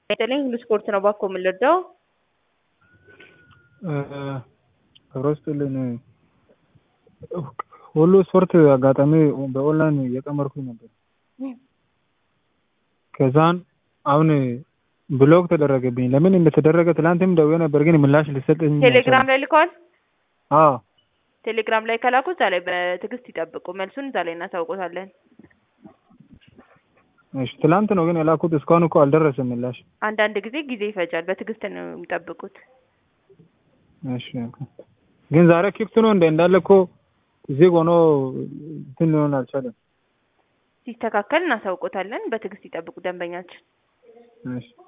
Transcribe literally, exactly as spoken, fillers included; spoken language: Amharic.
በተለይ ሁሉ ስፖርት ነው ባኮ ምልደው አብሮስጥልን ሁሉ ስፖርት አጋጣሚ በኦንላይን እየቀመርኩኝ ነበር። ከዛን አሁን ብሎክ ተደረገብኝ። ለምን እንደተደረገ ትላንትም ደውዬ ነበር ግን ምላሽ ሊሰጥኝ ቴሌግራም ላይ ልከዋል። አዎ ቴሌግራም ላይ ከላኩ እዛ ላይ በትዕግስት ይጠብቁ፣ መልሱን እዛ ላይ እናሳውቆታለን። እሺ ትላንት ነው ግን የላኩት እስካሁን እኮ አልደረሰም ምላሽ። አንዳንድ ጊዜ ጊዜ ይፈጃል፣ በትዕግስት ነው የሚጠብቁት። እሺ ግን ዛሬ ክፍት ነው እንደ እንዳለ እኮ እዚህ ሆኖ እንትን ሊሆን አልቻለም። ሲስተካከል እናሳውቆታለን። በትዕግስት ይጠብቁ ደንበኛችን። እሺ